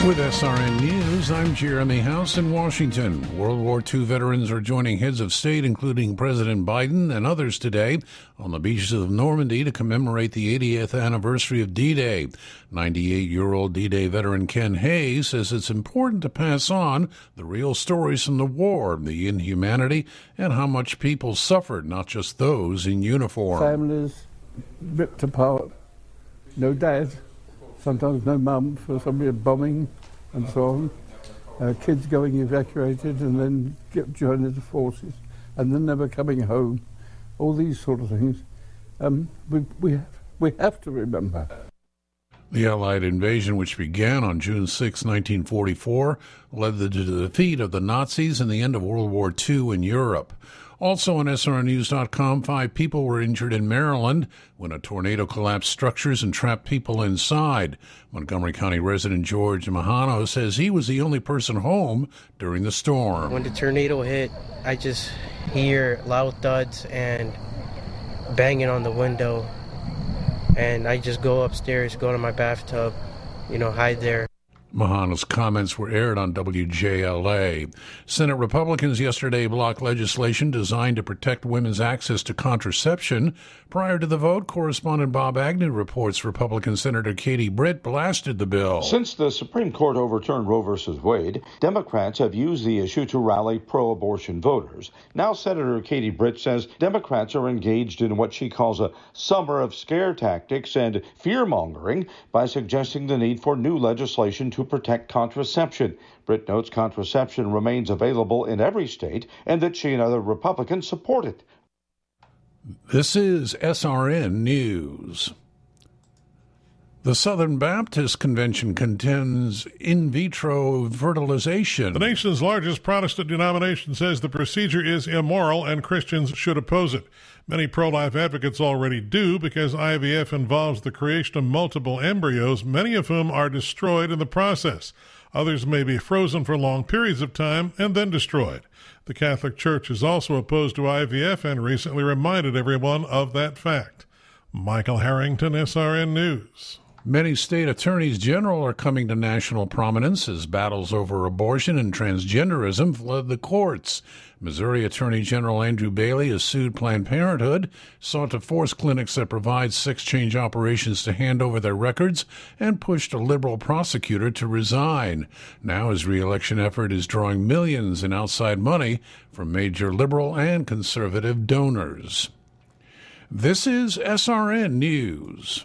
With SRN News, I'm Jeremy House in Washington. World War II veterans are joining heads of state, including President Biden and others today, on the beaches of Normandy to commemorate the 80th anniversary of D-Day. 98-year-old D-Day veteran Ken Hayes says it's important to pass on the real stories from the war, the inhumanity, and how much people suffered, not just those in uniform. Families ripped apart, no dad. Sometimes no mum for somebody bombing and so on. Kids going evacuated and then joining the forces and then never coming home. All these sort of things. We have to remember. The Allied invasion, which began on June 6, 1944, led to the defeat of the Nazis and the end of World War II in Europe. Also on SRNnews.com, 5 people were injured in Maryland when a tornado collapsed structures and trapped people inside. Montgomery County resident George Mahano says he was the only person home during the storm. When the tornado hit, I just hear loud thuds and banging on the window. And I just go upstairs, go to my bathtub, hide there. Mahano's comments were aired on WJLA. Senate Republicans yesterday blocked legislation designed to protect women's access to contraception. Prior to the vote, correspondent Bob Agnew reports Republican Senator Katie Britt blasted the bill. Since the Supreme Court overturned Roe v. Wade, Democrats have used the issue to rally pro-abortion voters. Now Senator Katie Britt says Democrats are engaged in what she calls a summer of scare tactics and fear-mongering by suggesting the need for new legislation to protect contraception. Britt notes contraception remains available in every state and that she and other Republicans support it. This is SRN News. The Southern Baptist Convention contends in vitro fertilization. The nation's largest Protestant denomination says the procedure is immoral and Christians should oppose it. Many pro-life advocates already do because IVF involves the creation of multiple embryos, many of whom are destroyed in the process. Others may be frozen for long periods of time and then destroyed. The Catholic Church is also opposed to IVF and recently reminded everyone of that fact. Michael Harrington, SRN News. Many state attorneys general are coming to national prominence as battles over abortion and transgenderism flood the courts. Missouri Attorney General Andrew Bailey has sued Planned Parenthood, sought to force clinics that provide sex-change operations to hand over their records, and pushed a liberal prosecutor to resign. Now his re-election effort is drawing millions in outside money from major liberal and conservative donors. This is SRN News.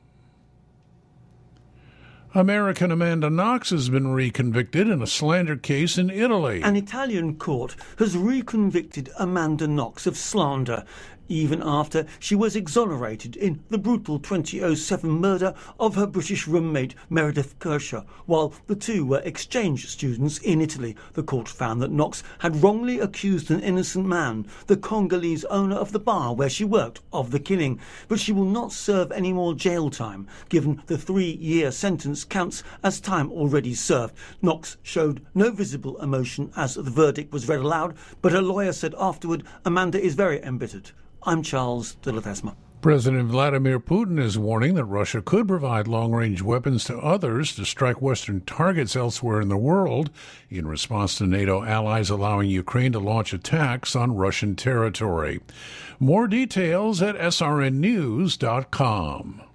American Amanda Knox has been reconvicted in a slander case in Italy. An Italian court has reconvicted Amanda Knox of slander, even after she was exonerated in the brutal 2007 murder of her British roommate Meredith Kershaw, while the two were exchange students in Italy. The court found that Knox had wrongly accused an innocent man, the Congolese owner of the bar where she worked, of the killing, but she will not serve any more jail time, given the 3-year sentence counts as time already served. Knox showed no visible emotion as the verdict was read aloud, but her lawyer said afterward, Amanda is very embittered. I'm Charles de Ledesma. President Vladimir Putin is warning that Russia could provide long-range weapons to others to strike Western targets elsewhere in the world in response to NATO allies allowing Ukraine to launch attacks on Russian territory. More details at srnnews.com.